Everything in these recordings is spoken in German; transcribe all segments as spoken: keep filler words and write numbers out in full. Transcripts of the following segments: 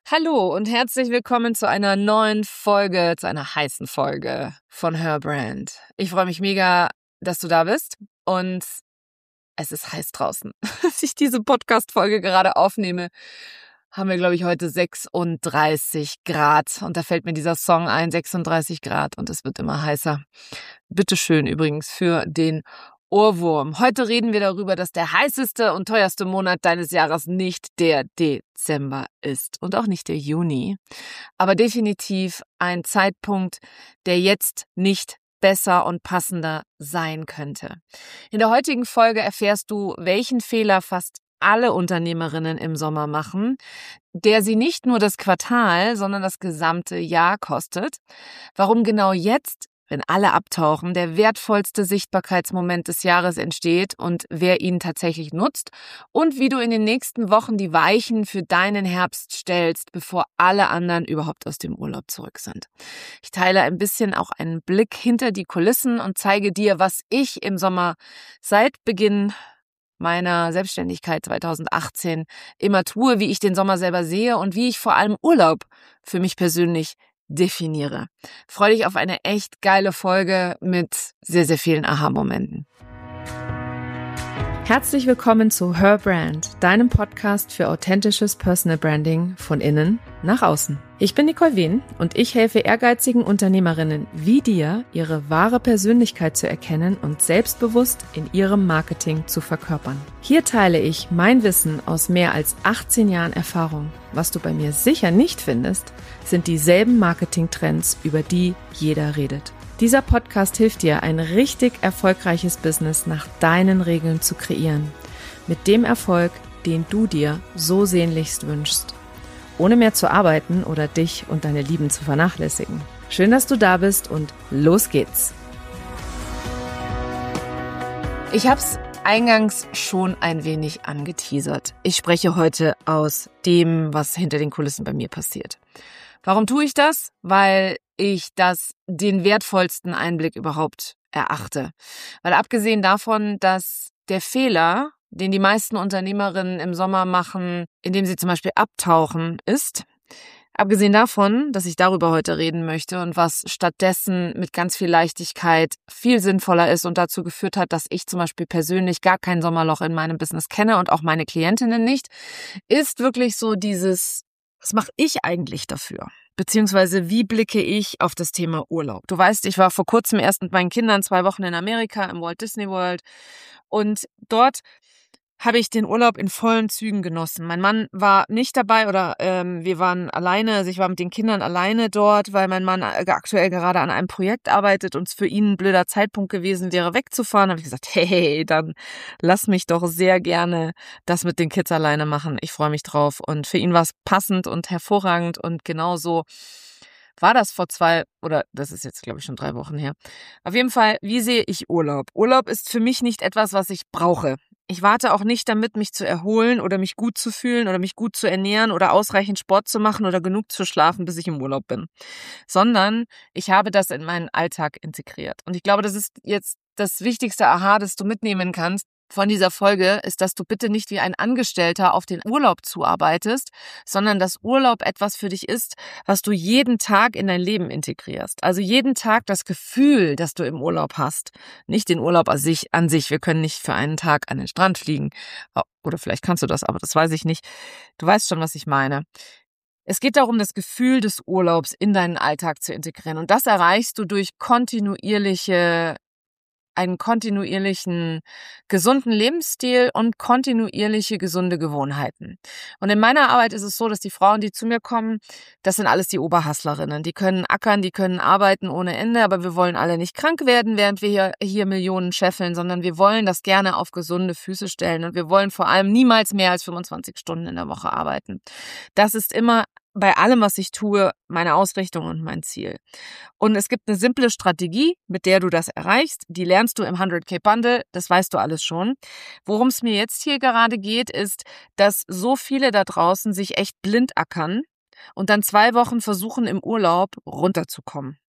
Hallo und herzlich willkommen zu einer neuen Folge, zu einer heißen Folge von Her Brand. Ich freue mich mega, dass du da bist und es ist heiß draußen. Als ich diese Podcast-Folge gerade aufnehme, haben wir, glaube ich, heute sechsunddreißig Grad und da fällt mir dieser Song ein, sechsunddreißig Grad und es wird immer heißer. Bitteschön übrigens für den Ohrwurm. Heute reden wir darüber, dass der heißeste und teuerste Monat deines Jahres nicht der Dezember ist und auch nicht der Juni, aber definitiv ein Zeitpunkt, der jetzt nicht besser und passender sein könnte. In der heutigen Folge erfährst du, welchen Fehler fast alle Unternehmerinnen im Sommer machen, der sie nicht nur das Quartal, sondern das gesamte Jahr kostet, warum genau jetzt, wenn alle abtauchen, der wertvollste Sichtbarkeitsmoment des Jahres entsteht und wer ihn tatsächlich nutzt und wie du in den nächsten Wochen die Weichen für deinen Herbst stellst, bevor alle anderen überhaupt aus dem Urlaub zurück sind. Ich teile ein bisschen auch einen Blick hinter die Kulissen und zeige dir, was ich im Sommer seit Beginn meiner Selbstständigkeit zweitausendachtzehn immer tue, wie ich den Sommer selber sehe und wie ich vor allem Urlaub für mich persönlich definiere. Freue dich auf eine echt geile Folge mit sehr, sehr vielen Aha-Momenten. Herzlich willkommen zu Her Brand, deinem Podcast für authentisches Personal Branding von innen nach außen. Ich bin Nicole Wien und ich helfe ehrgeizigen Unternehmerinnen wie dir, ihre wahre Persönlichkeit zu erkennen und selbstbewusst in ihrem Marketing zu verkörpern. Hier teile ich mein Wissen aus mehr als achtzehn Jahren Erfahrung. Was du bei mir sicher nicht findest, sind dieselben Marketingtrends, über die jeder redet. Dieser Podcast hilft dir, ein richtig erfolgreiches Business nach deinen Regeln zu kreieren. Mit dem Erfolg, den du dir so sehnlichst wünschst. Ohne mehr zu arbeiten oder dich und deine Lieben zu vernachlässigen. Schön, dass du da bist und los geht's. Ich hab's eingangs schon ein wenig angeteasert. Ich spreche heute aus dem, was hinter den Kulissen bei mir passiert. Warum tue ich das? Weil ich das den wertvollsten Einblick überhaupt erachte. Weil abgesehen davon, dass der Fehler, den die meisten Unternehmerinnen im Sommer machen, indem sie zum Beispiel abtauchen, ist, abgesehen davon, dass ich darüber heute reden möchte und was stattdessen mit ganz viel Leichtigkeit viel sinnvoller ist und dazu geführt hat, dass ich zum Beispiel persönlich gar kein Sommerloch in meinem Business kenne und auch meine Klientinnen nicht, ist wirklich so dieses, was mache ich eigentlich dafür? Beziehungsweise wie blicke ich auf das Thema Urlaub? Du weißt, ich war vor kurzem erst mit meinen Kindern zwei Wochen in Amerika im Walt Disney World und dort habe ich den Urlaub in vollen Zügen genossen. Mein Mann war nicht dabei oder ähm, wir waren alleine, also ich war mit den Kindern alleine dort, weil mein Mann aktuell gerade an einem Projekt arbeitet und es für ihn ein blöder Zeitpunkt gewesen wäre, wegzufahren. Da habe ich gesagt, hey, dann lass mich doch sehr gerne das mit den Kids alleine machen. Ich freue mich drauf. Und für ihn war es passend und hervorragend und genauso war das vor zwei, oder das ist jetzt, glaube ich, schon drei Wochen her. Auf jeden Fall, wie sehe ich Urlaub? Urlaub ist für mich nicht etwas, was ich brauche. Ich warte auch nicht damit, mich zu erholen oder mich gut zu fühlen oder mich gut zu ernähren oder ausreichend Sport zu machen oder genug zu schlafen, bis ich im Urlaub bin. Sondern ich habe das in meinen Alltag integriert. Und ich glaube, das ist jetzt das wichtigste Aha, das du mitnehmen kannst von dieser Folge, ist, dass du bitte nicht wie ein Angestellter auf den Urlaub zuarbeitest, sondern dass Urlaub etwas für dich ist, was du jeden Tag in dein Leben integrierst. Also jeden Tag das Gefühl, das du im Urlaub hast. Nicht den Urlaub an sich, an sich. Wir können nicht für einen Tag an den Strand fliegen. Oder vielleicht kannst du das, aber das weiß ich nicht. Du weißt schon, was ich meine. Es geht darum, das Gefühl des Urlaubs in deinen Alltag zu integrieren. Und das erreichst du durch kontinuierliche einen kontinuierlichen, gesunden Lebensstil und kontinuierliche, gesunde Gewohnheiten. Und in meiner Arbeit ist es so, dass die Frauen, die zu mir kommen, das sind alles die Oberhustlerinnen. Die können ackern, die können arbeiten ohne Ende, aber wir wollen alle nicht krank werden, während wir hier, hier Millionen scheffeln, sondern wir wollen das gerne auf gesunde Füße stellen und wir wollen vor allem niemals mehr als fünfundzwanzig Stunden in der Woche arbeiten. Das ist immer bei allem, was ich tue, meine Ausrichtung und mein Ziel. Und es gibt eine simple Strategie, mit der du das erreichst. Die lernst du im hundert K Bundle, das weißt du alles schon. Worum es mir jetzt hier gerade geht, ist, dass so viele da draußen sich echt blind ackern und dann zwei Wochen versuchen, im Urlaub runterzukommen.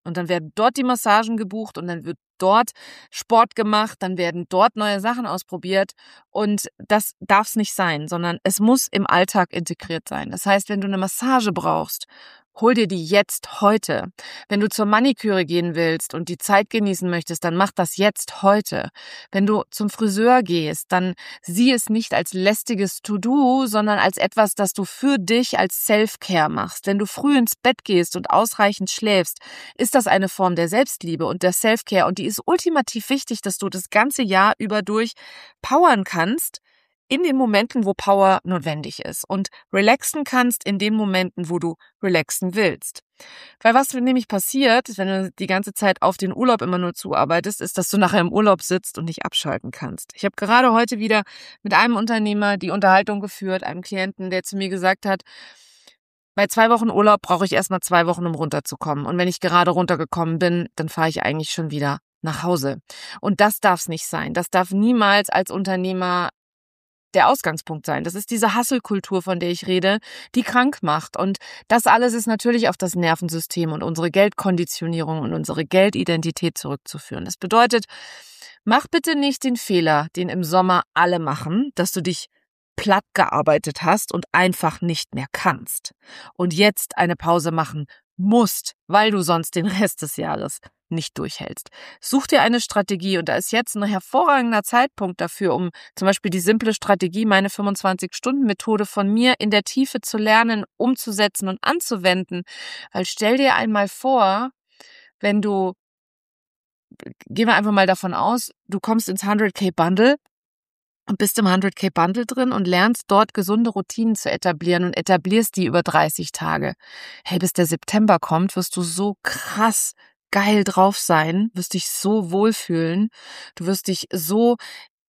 Und dann werden dort die Massagen gebucht und dann wird dort Sport gemacht, dann werden dort neue Sachen ausprobiert und das darf es nicht sein, sondern es muss im Alltag integriert sein. Das heißt, wenn du eine Massage brauchst, hol dir die jetzt heute. Wenn du zur Maniküre gehen willst und die Zeit genießen möchtest, dann mach das jetzt heute. Wenn du zum Friseur gehst, dann sieh es nicht als lästiges To-Do, sondern als etwas, das du für dich als Self-Care machst. Wenn du früh ins Bett gehst und ausreichend schläfst, ist das eine Form der Selbstliebe und der Self-Care und die ist ultimativ wichtig, dass du das ganze Jahr über durch powern kannst, in den Momenten, wo Power notwendig ist und relaxen kannst in den Momenten, wo du relaxen willst. Weil was nämlich passiert, wenn du die ganze Zeit auf den Urlaub immer nur zuarbeitest, ist, dass du nachher im Urlaub sitzt und nicht abschalten kannst. Ich habe gerade heute wieder mit einem Unternehmer die Unterhaltung geführt, einem Klienten, der zu mir gesagt hat, bei zwei Wochen Urlaub brauche ich erstmal zwei Wochen, um runterzukommen. Und wenn ich gerade runtergekommen bin, dann fahre ich eigentlich schon wieder nach Hause. Und das darf es nicht sein. Das darf niemals als Unternehmer der Ausgangspunkt sein. Das ist diese Hustle-Kultur, von der ich rede, die krank macht. Und das alles ist natürlich auf das Nervensystem und unsere Geldkonditionierung und unsere Geldidentität zurückzuführen. Das bedeutet, mach bitte nicht den Fehler, den im Sommer alle machen, dass du dich platt gearbeitet hast und einfach nicht mehr kannst. Und jetzt eine Pause machen musst, weil du sonst den Rest des Jahres nicht durchhältst. Such dir eine Strategie und da ist jetzt ein hervorragender Zeitpunkt dafür, um zum Beispiel die simple Strategie, meine fünfundzwanzig-Stunden-Methode von mir in der Tiefe zu lernen, umzusetzen und anzuwenden. Weil stell dir einmal vor, wenn du, gehen wir einfach mal davon aus, du kommst ins hundert K Bundle und bist im hundert K Bundle drin und lernst dort gesunde Routinen zu etablieren und etablierst die über dreißig Tage. Hey, bis der September kommt, wirst du so krass geil drauf sein, wirst dich so wohlfühlen, du wirst dich so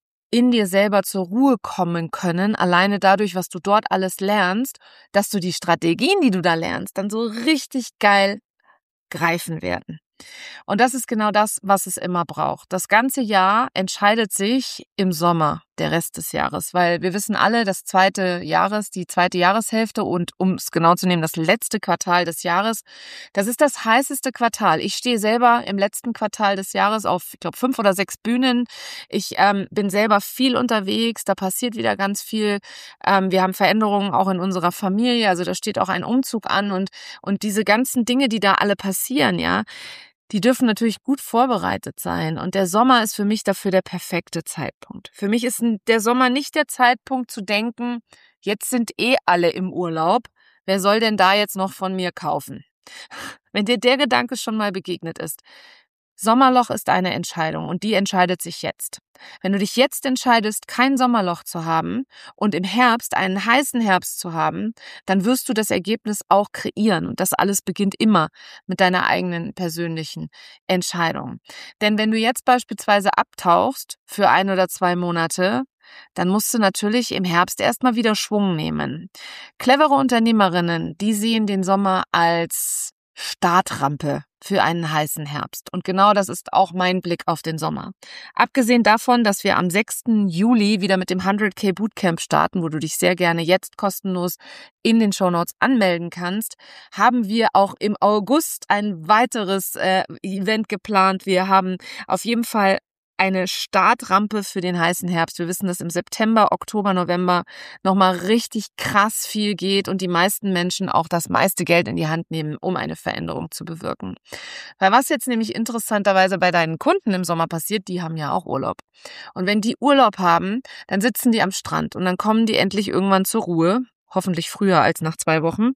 in dir selber zur Ruhe kommen können, alleine dadurch, was du dort alles lernst, dass du die Strategien, die du da lernst, dann so richtig geil greifen werden. Und das ist genau das, was es immer braucht. Das ganze Jahr entscheidet sich im Sommer, der Rest des Jahres, weil wir wissen alle, das zweite Jahres, die zweite Jahreshälfte und um es genau zu nehmen, das letzte Quartal des Jahres, das ist das heißeste Quartal. Ich stehe selber im letzten Quartal des Jahres auf, ich glaube, fünf oder sechs Bühnen. Ich ähm, bin selber viel unterwegs, da passiert wieder ganz viel. Ähm, wir haben Veränderungen auch in unserer Familie, also da steht auch ein Umzug an und und diese ganzen Dinge, die da alle passieren, ja, die dürfen natürlich gut vorbereitet sein. Und der Sommer ist für mich dafür der perfekte Zeitpunkt. Für mich ist der Sommer nicht der Zeitpunkt zu denken, jetzt sind eh alle im Urlaub. Wer soll denn da jetzt noch von mir kaufen? Wenn dir der Gedanke schon mal begegnet ist, Sommerloch ist eine Entscheidung und die entscheidet sich jetzt. Wenn du dich jetzt entscheidest, kein Sommerloch zu haben und im Herbst einen heißen Herbst zu haben, dann wirst du das Ergebnis auch kreieren und das alles beginnt immer mit deiner eigenen persönlichen Entscheidung. Denn wenn du jetzt beispielsweise abtauchst für ein oder zwei Monate, dann musst du natürlich im Herbst erstmal wieder Schwung nehmen. Clevere Unternehmerinnen, die sehen den Sommer als Startrampe für einen heißen Herbst. Und genau das ist auch mein Blick auf den Sommer. Abgesehen davon, dass wir am sechsten Juli wieder mit dem hundert K Bootcamp starten, wo du dich sehr gerne jetzt kostenlos in den Shownotes anmelden kannst, haben wir auch im August ein weiteres äh, Event geplant. Wir haben auf jeden Fall eine Startrampe für den heißen Herbst. Wir wissen, dass im September, Oktober, November nochmal richtig krass viel geht und die meisten Menschen auch das meiste Geld in die Hand nehmen, um eine Veränderung zu bewirken. Weil was jetzt nämlich interessanterweise bei deinen Kunden im Sommer passiert, die haben ja auch Urlaub. Und wenn die Urlaub haben, dann sitzen die am Strand und dann kommen die endlich irgendwann zur Ruhe, hoffentlich früher als nach zwei Wochen.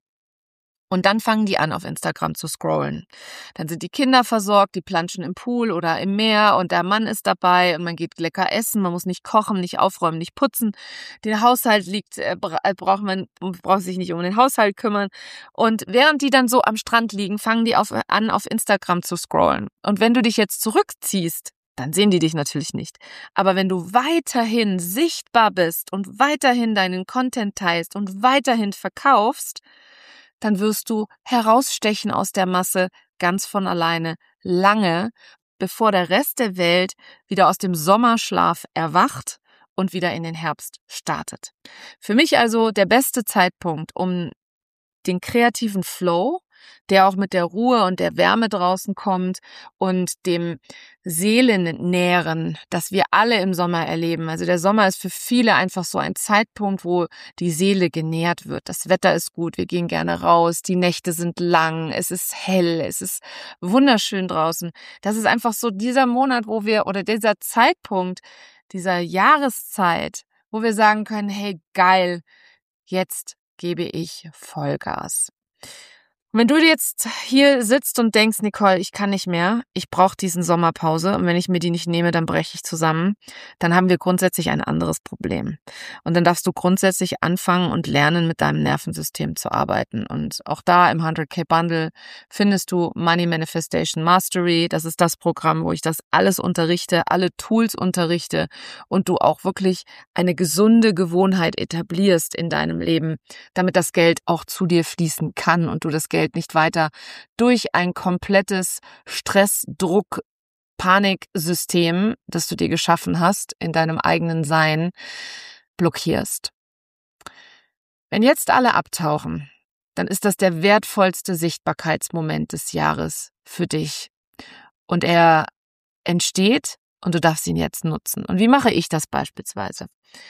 Und dann fangen die an, auf Instagram zu scrollen. Dann sind die Kinder versorgt, die planschen im Pool oder im Meer und der Mann ist dabei und man geht lecker essen, man muss nicht kochen, nicht aufräumen, nicht putzen. Der Haushalt liegt, äh, braucht man, braucht sich nicht um den Haushalt kümmern. Und während die dann so am Strand liegen, fangen die auf, an, auf Instagram zu scrollen. Und wenn du dich jetzt zurückziehst, dann sehen die dich natürlich nicht. Aber wenn du weiterhin sichtbar bist und weiterhin deinen Content teilst und weiterhin verkaufst, dann wirst du herausstechen aus der Masse ganz von alleine, lange, bevor der Rest der Welt wieder aus dem Sommerschlaf erwacht und wieder in den Herbst startet. Für mich also der beste Zeitpunkt, um den kreativen Flow, der auch mit der Ruhe und der Wärme draußen kommt und dem Seelennähren, das wir alle im Sommer erleben. Also der Sommer ist für viele einfach so ein Zeitpunkt, wo die Seele genährt wird. Das Wetter ist gut, wir gehen gerne raus, die Nächte sind lang, es ist hell, es ist wunderschön draußen. Das ist einfach so dieser Monat, wo wir, oder dieser Zeitpunkt, dieser Jahreszeit, wo wir sagen können, hey, geil, jetzt gebe ich Vollgas. Und wenn du jetzt hier sitzt und denkst, Nicole, ich kann nicht mehr, ich brauche diesen Sommerpause und wenn ich mir die nicht nehme, dann breche ich zusammen, dann haben wir grundsätzlich ein anderes Problem. Und dann darfst du grundsätzlich anfangen und lernen, mit deinem Nervensystem zu arbeiten. Und auch da im hundert K Bundle findest du Money Manifestation Mastery. Das ist das Programm, wo ich das alles unterrichte, alle Tools unterrichte und du auch wirklich eine gesunde Gewohnheit etablierst in deinem Leben, damit das Geld auch zu dir fließen kann und du das Geld nicht weiter durch ein komplettes Stress, Druck, Paniksystem, das du dir geschaffen hast, in deinem eigenen Sein, blockierst. Wenn jetzt alle abtauchen, dann ist das der wertvollste Sichtbarkeitsmoment des Jahres für dich. Und er entsteht und du darfst ihn jetzt nutzen. Und wie mache ich das beispielsweise?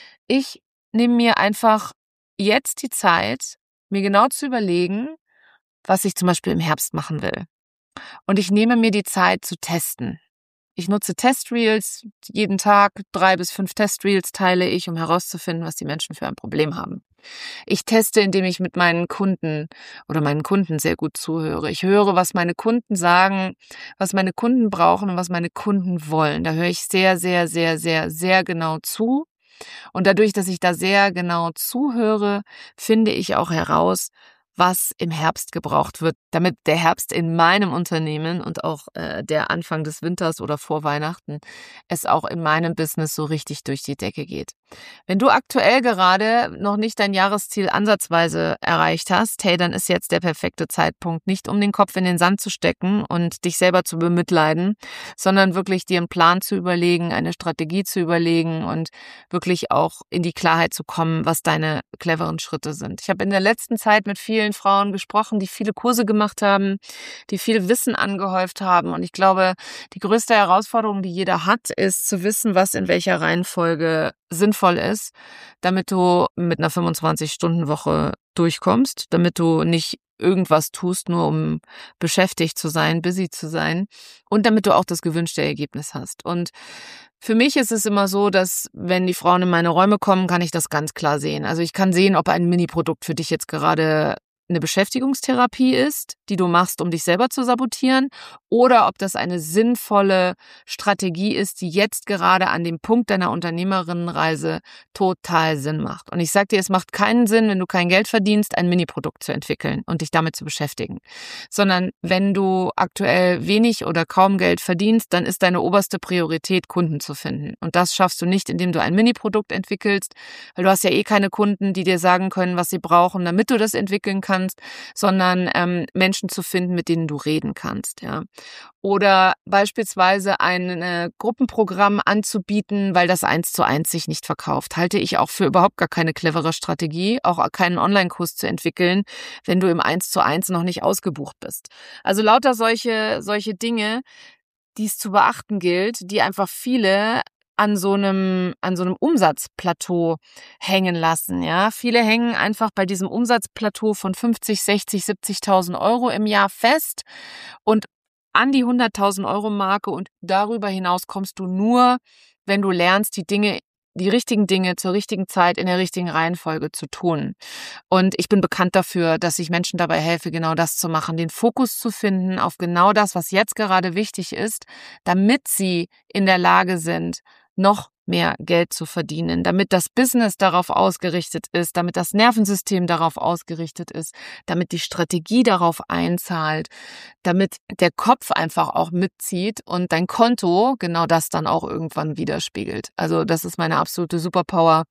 Ich nehme mir einfach jetzt die Zeit, mir genau zu überlegen, was ich zum Beispiel im Herbst machen will. Und ich nehme mir die Zeit zu testen. Ich nutze Testreels, jeden Tag drei bis fünf Testreels teile ich, um herauszufinden, was die Menschen für ein Problem haben. Ich teste, indem ich mit meinen Kunden oder meinen Kunden sehr gut zuhöre. Ich höre, was meine Kunden sagen, was meine Kunden brauchen und was meine Kunden wollen. Da höre ich sehr, sehr, sehr, sehr, sehr genau zu. Und dadurch, dass ich da sehr genau zuhöre, finde ich auch heraus, was im Herbst gebraucht wird, damit der Herbst in meinem Unternehmen und auch äh, der Anfang des Winters oder vor Weihnachten es auch in meinem Business so richtig durch die Decke geht. Wenn du aktuell gerade noch nicht dein Jahresziel ansatzweise erreicht hast, hey, dann ist jetzt der perfekte Zeitpunkt, nicht um den Kopf in den Sand zu stecken und dich selber zu bemitleiden, sondern wirklich dir einen Plan zu überlegen, eine Strategie zu überlegen und wirklich auch in die Klarheit zu kommen, was deine cleveren Schritte sind. Ich habe in der letzten Zeit mit vielen Frauen gesprochen, die viele Kurse gemacht haben, die viel Wissen angehäuft haben. Und ich glaube, die größte Herausforderung, die jeder hat, ist zu wissen, was in welcher Reihenfolge sinnvoll ist, damit du mit einer fünfundzwanzig-Stunden-Woche durchkommst, damit du nicht irgendwas tust, nur um beschäftigt zu sein, busy zu sein und damit du auch das gewünschte Ergebnis hast. Und für mich ist es immer so, dass wenn die Frauen in meine Räume kommen, kann ich das ganz klar sehen. Also ich kann sehen, ob ein Mini-Produkt für dich jetzt gerade eine Beschäftigungstherapie ist, die du machst, um dich selber zu sabotieren, oder ob das eine sinnvolle Strategie ist, die jetzt gerade an dem Punkt deiner Unternehmerinnenreise total Sinn macht. Und ich sag dir, es macht keinen Sinn, wenn du kein Geld verdienst, ein Mini-Produkt zu entwickeln und dich damit zu beschäftigen. Sondern wenn du aktuell wenig oder kaum Geld verdienst, dann ist deine oberste Priorität, Kunden zu finden. Und das schaffst du nicht, indem du ein Mini-Produkt entwickelst, weil du hast ja eh keine Kunden, die dir sagen können, was sie brauchen, damit du das entwickeln kannst, sondern ähm, Menschen zu finden, mit denen du reden kannst, ja. Oder beispielsweise ein äh, Gruppenprogramm anzubieten, weil das eins zu eins sich nicht verkauft. Halte ich auch für überhaupt gar keine clevere Strategie, auch keinen Online-Kurs zu entwickeln, wenn du im eins zu eins noch nicht ausgebucht bist. Also lauter solche, solche Dinge, die es zu beachten gilt, die einfach viele an so einem, an so einem Umsatzplateau hängen lassen, ja. Viele hängen einfach bei diesem Umsatzplateau von fünfzig, sechzig, siebzigtausend Euro im Jahr fest und an die hunderttausend Euro Marke und darüber hinaus kommst du nur, wenn du lernst, die Dinge, die richtigen Dinge zur richtigen Zeit in der richtigen Reihenfolge zu tun. Und ich bin bekannt dafür, dass ich Menschen dabei helfe, genau das zu machen, den Fokus zu finden auf genau das, was jetzt gerade wichtig ist, damit sie in der Lage sind, noch mehr Geld zu verdienen, damit das Business darauf ausgerichtet ist, damit das Nervensystem darauf ausgerichtet ist, damit die Strategie darauf einzahlt, damit der Kopf einfach auch mitzieht und dein Konto genau das dann auch irgendwann widerspiegelt. Also das ist meine absolute Superpower.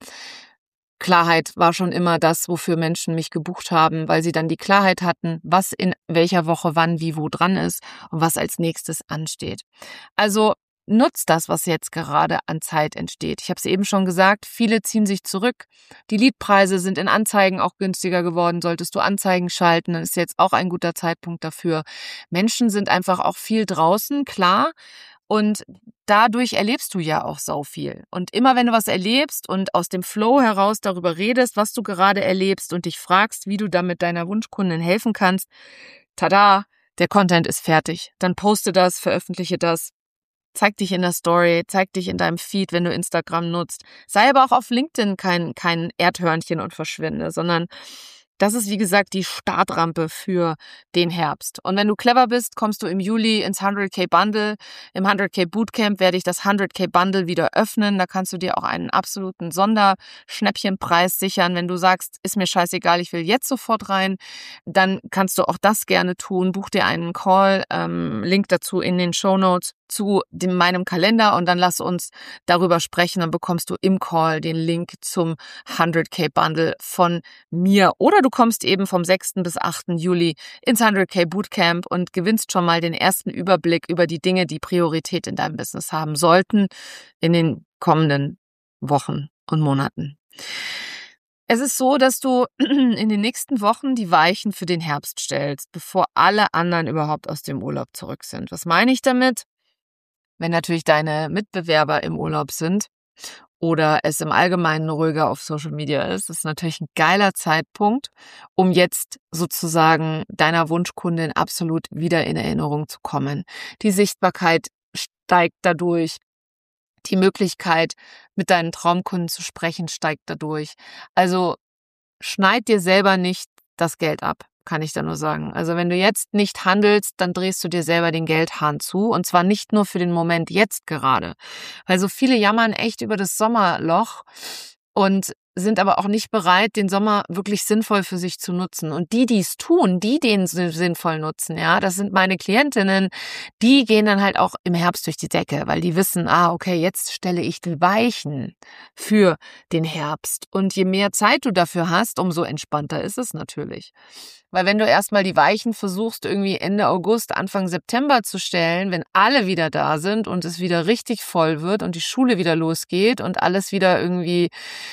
Klarheit war schon immer das, wofür Menschen mich gebucht haben, weil sie dann die Klarheit hatten, was in welcher Woche wann wie wo dran ist und was als nächstes ansteht. Also nutz das, was jetzt gerade an Zeit entsteht. Ich habe es eben schon gesagt, viele ziehen sich zurück. Die Leadpreise sind in Anzeigen auch günstiger geworden. Solltest du Anzeigen schalten, dann ist jetzt auch ein guter Zeitpunkt dafür. Menschen sind einfach auch viel draußen, klar. Und dadurch erlebst du ja auch sau viel. Und immer wenn du was erlebst und aus dem Flow heraus darüber redest, was du gerade erlebst und dich fragst, wie du damit deiner Wunschkundin helfen kannst, tada, der Content ist fertig. Dann poste das, veröffentliche das, zeig dich in der Story, zeig dich in deinem Feed, wenn du Instagram nutzt. Sei aber auch auf LinkedIn kein, kein Erdhörnchen und verschwinde, sondern das ist, wie gesagt, die Startrampe für den Herbst. Und wenn du clever bist, kommst du im Juli ins hundert K Bundle. Im hundert K Bootcamp werde ich das hundert K Bundle wieder öffnen. Da kannst du dir auch einen absoluten Sonderschnäppchenpreis sichern. Wenn du sagst, ist mir scheißegal, ich will jetzt sofort rein, dann kannst du auch das gerne tun. Buch dir einen Call, ähm, Link dazu in den Shownotes zu dem, meinem Kalender und dann lass uns darüber sprechen. Dann bekommst du im Call den Link zum hundert K Bundle von mir. Oder du kommst eben vom sechsten bis achten Juli ins hundert K Bootcamp und gewinnst schon mal den ersten Überblick über die Dinge, die Priorität in deinem Business haben sollten in den kommenden Wochen und Monaten. Es ist so, dass du in den nächsten Wochen die Weichen für den Herbst stellst, bevor alle anderen überhaupt aus dem Urlaub zurück sind. Was meine ich damit? Wenn natürlich deine Mitbewerber im Urlaub sind oder es im Allgemeinen ruhiger auf Social Media ist, ist natürlich ein geiler Zeitpunkt, um jetzt sozusagen deiner Wunschkundin absolut wieder in Erinnerung zu kommen. Die Sichtbarkeit steigt dadurch. Die Möglichkeit, mit deinen Traumkunden zu sprechen, steigt dadurch. Also schneid dir selber nicht das Geld ab, kann ich da nur sagen. Also wenn du jetzt nicht handelst, dann drehst du dir selber den Geldhahn zu. Und zwar nicht nur für den Moment jetzt gerade. Weil so viele jammern echt über das Sommerloch und sind aber auch nicht bereit, den Sommer wirklich sinnvoll für sich zu nutzen. Und die, die es tun, die den sinnvoll nutzen, ja, das sind meine Klientinnen, die gehen dann halt auch im Herbst durch die Decke, weil die wissen, ah, okay, jetzt stelle ich die Weichen für den Herbst. Und je mehr Zeit du dafür hast, umso entspannter ist es natürlich. Weil wenn du erstmal die Weichen versuchst, irgendwie Ende August, Anfang September zu stellen, wenn alle wieder da sind und es wieder richtig voll wird und die Schule wieder losgeht und alles wieder irgendwie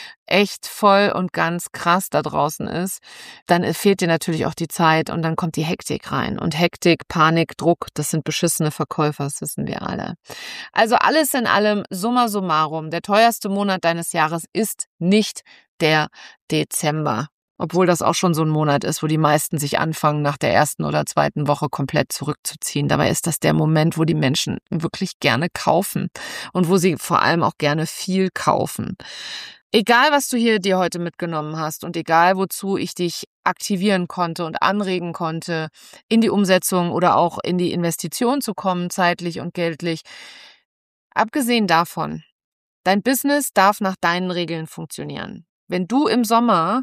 echt voll und ganz krass da draußen ist, dann fehlt dir natürlich auch die Zeit und dann kommt die Hektik rein. Und Hektik, Panik, Druck, das sind beschissene Verkäufer, das wissen wir alle. Also alles in allem, summa summarum, der teuerste Monat deines Jahres ist nicht der Dezember. Obwohl das auch schon so ein Monat ist, wo die meisten sich anfangen, nach der ersten oder zweiten Woche komplett zurückzuziehen. Dabei ist das der Moment, wo die Menschen wirklich gerne kaufen und wo sie vor allem auch gerne viel kaufen. Egal, was du hier dir heute mitgenommen hast und egal, wozu ich dich aktivieren konnte und anregen konnte, in die Umsetzung oder auch in die Investition zu kommen, zeitlich und geldlich, abgesehen davon, dein Business darf nach deinen Regeln funktionieren. Wenn du im Sommer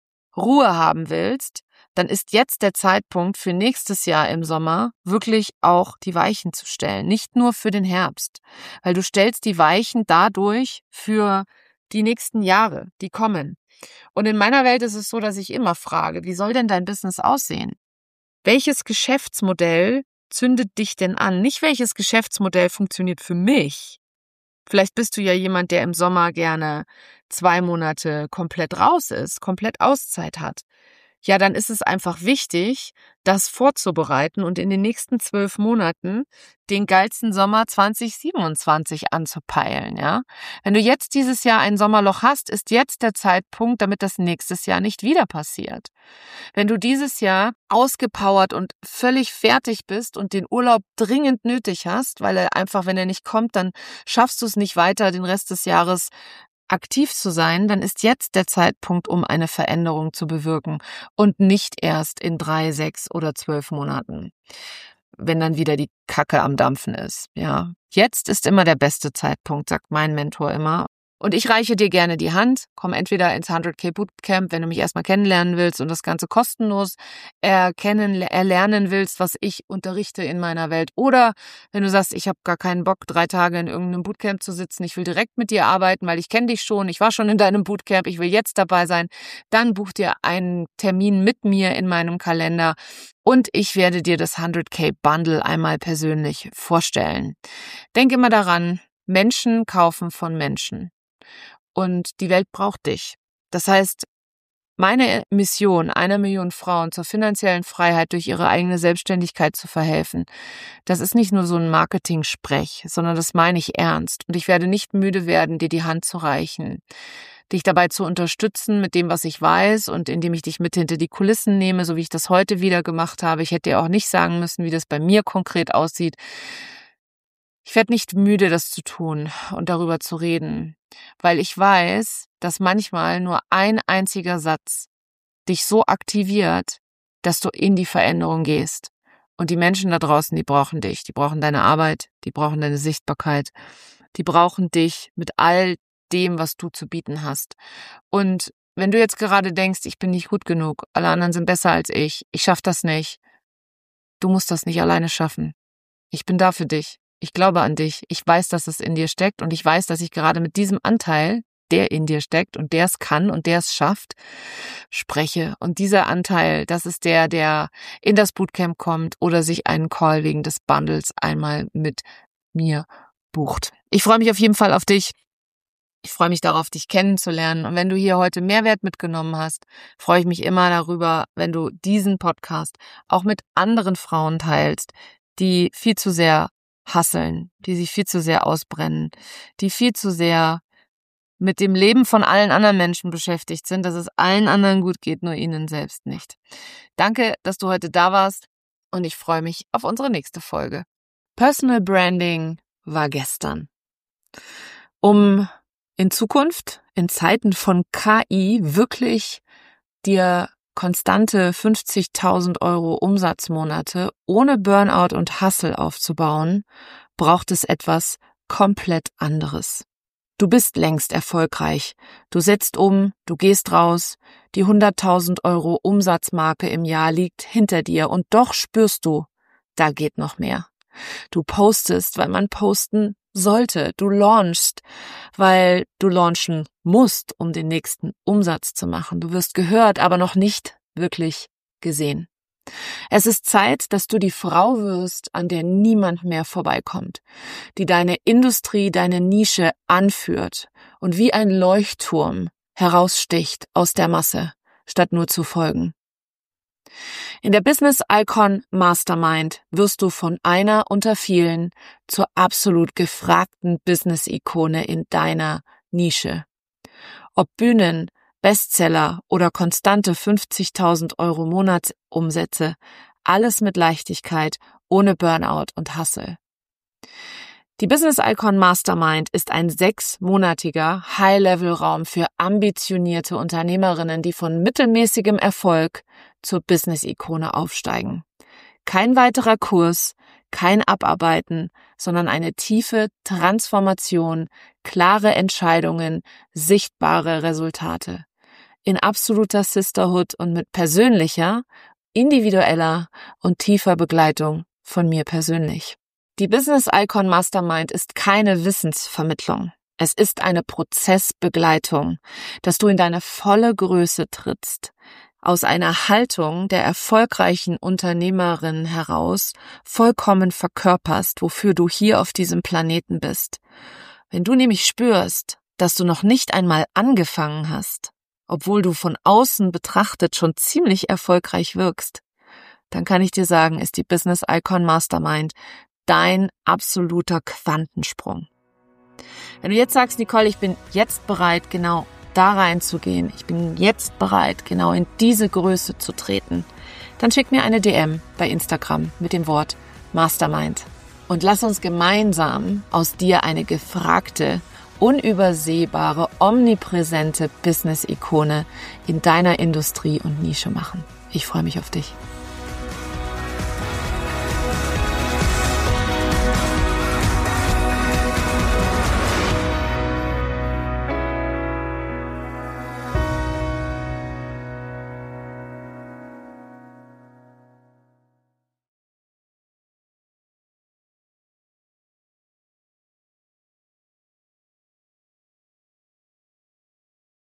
Ruhe haben willst, dann ist jetzt der Zeitpunkt für nächstes Jahr im Sommer wirklich auch die Weichen zu stellen. Nicht nur für den Herbst, weil du stellst die Weichen dadurch für die nächsten Jahre, die kommen. Und in meiner Welt ist es so, dass ich immer frage, wie soll denn dein Business aussehen? Welches Geschäftsmodell zündet dich denn an? Nicht welches Geschäftsmodell funktioniert für mich. Vielleicht bist du ja jemand, der im Sommer gerne zwei Monate komplett raus ist, komplett Auszeit hat. Ja, dann ist es einfach wichtig, das vorzubereiten und in den nächsten zwölf Monaten den geilsten Sommer zwanzig siebenundzwanzig anzupeilen, ja. Wenn du jetzt dieses Jahr ein Sommerloch hast, ist jetzt der Zeitpunkt, damit das nächstes Jahr nicht wieder passiert. Wenn du dieses Jahr ausgepowert und völlig fertig bist und den Urlaub dringend nötig hast, weil er einfach, wenn er nicht kommt, dann schaffst du es nicht weiter, den Rest des Jahres aktiv zu sein, dann ist jetzt der Zeitpunkt, um eine Veränderung zu bewirken und nicht erst in drei, sechs oder zwölf Monaten, wenn dann wieder die Kacke am Dampfen ist. Ja, jetzt ist immer der beste Zeitpunkt, sagt mein Mentor immer. Und ich reiche dir gerne die Hand. Komm entweder ins hundert K Bootcamp, wenn du mich erstmal kennenlernen willst und das Ganze kostenlos erkennen, erlernen willst, was ich unterrichte in meiner Welt. Oder wenn du sagst, ich habe gar keinen Bock, drei Tage in irgendeinem Bootcamp zu sitzen, ich will direkt mit dir arbeiten, weil ich kenne dich schon, ich war schon in deinem Bootcamp, ich will jetzt dabei sein, dann buch dir einen Termin mit mir in meinem Kalender. Und ich werde dir das hundert K Bundle einmal persönlich vorstellen. Denk immer daran, Menschen kaufen von Menschen. Und die Welt braucht dich. Das heißt, meine Mission, einer Million Frauen zur finanziellen Freiheit durch ihre eigene Selbstständigkeit zu verhelfen, das ist nicht nur so ein Marketing-Sprech, sondern das meine ich ernst. Und ich werde nicht müde werden, dir die Hand zu reichen, dich dabei zu unterstützen mit dem, was ich weiß und indem ich dich mit hinter die Kulissen nehme, so wie ich das heute wieder gemacht habe. Ich hätte dir auch nicht sagen müssen, wie das bei mir konkret aussieht. Ich werde nicht müde, das zu tun und darüber zu reden, weil ich weiß, dass manchmal nur ein einziger Satz dich so aktiviert, dass du in die Veränderung gehst. Und die Menschen da draußen, die brauchen dich, die brauchen deine Arbeit, die brauchen deine Sichtbarkeit, die brauchen dich mit all dem, was du zu bieten hast. Und wenn du jetzt gerade denkst, ich bin nicht gut genug, alle anderen sind besser als ich, ich schaffe das nicht, du musst das nicht alleine schaffen. Ich bin da für dich. Ich glaube an dich. Ich weiß, dass es in dir steckt und ich weiß, dass ich gerade mit diesem Anteil, der in dir steckt und der es kann und der es schafft, spreche. Und dieser Anteil, das ist der, der in das Bootcamp kommt oder sich einen Call wegen des Bundles einmal mit mir bucht. Ich freue mich auf jeden Fall auf dich. Ich freue mich darauf, dich kennenzulernen. Und wenn du hier heute Mehrwert mitgenommen hast, freue ich mich immer darüber, wenn du diesen Podcast auch mit anderen Frauen teilst, die viel zu sehr hasseln, die sich viel zu sehr ausbrennen, die viel zu sehr mit dem Leben von allen anderen Menschen beschäftigt sind, dass es allen anderen gut geht, nur ihnen selbst nicht. Danke, dass du heute da warst und ich freue mich auf unsere nächste Folge. Personal Branding war gestern. Um in Zukunft, in Zeiten von K I, wirklich dir konstante fünfzigtausend Euro Umsatzmonate ohne Burnout und Hustle aufzubauen, braucht es etwas komplett anderes. Du bist längst erfolgreich. Du setzt um, du gehst raus, die hunderttausend Euro Umsatzmarke im Jahr liegt hinter dir und doch spürst du, da geht noch mehr. Du postest, weil man posten sollte. Du launchst, weil du launchen musst, um den nächsten Umsatz zu machen. Du wirst gehört, aber noch nicht wirklich gesehen. Es ist Zeit, dass du die Frau wirst, an der niemand mehr vorbeikommt, die deine Industrie, deine Nische anführt und wie ein Leuchtturm heraussticht aus der Masse, statt nur zu folgen. In der Business Icon Mastermind wirst du von einer unter vielen zur absolut gefragten Business-Ikone in deiner Nische. Ob Bühnen, Bestseller oder konstante fünfzigtausend Euro Monatsumsätze, alles mit Leichtigkeit, ohne Burnout und Hustle. Die Business Icon Mastermind ist ein sechsmonatiger High-Level-Raum für ambitionierte Unternehmerinnen, die von mittelmäßigem Erfolg zur Business-Ikone aufsteigen. Kein weiterer Kurs, kein Abarbeiten, sondern eine tiefe Transformation, klare Entscheidungen, sichtbare Resultate. In absoluter Sisterhood und mit persönlicher, individueller und tiefer Begleitung von mir persönlich. Die Business Icon Mastermind ist keine Wissensvermittlung. Es ist eine Prozessbegleitung, dass du in deine volle Größe trittst, aus einer Haltung der erfolgreichen Unternehmerin heraus vollkommen verkörperst, wofür du hier auf diesem Planeten bist. Wenn du nämlich spürst, dass du noch nicht einmal angefangen hast, obwohl du von außen betrachtet schon ziemlich erfolgreich wirkst, dann kann ich dir sagen, ist die Business Icon Mastermind dein absoluter Quantensprung. Wenn du jetzt sagst, Nicole, ich bin jetzt bereit, genau da reinzugehen, ich bin jetzt bereit, genau in diese Größe zu treten, dann schick mir eine D M bei Instagram mit dem Wort Mastermind und lass uns gemeinsam aus dir eine gefragte, unübersehbare, omnipräsente Business-Ikone in deiner Industrie und Nische machen. Ich freue mich auf dich.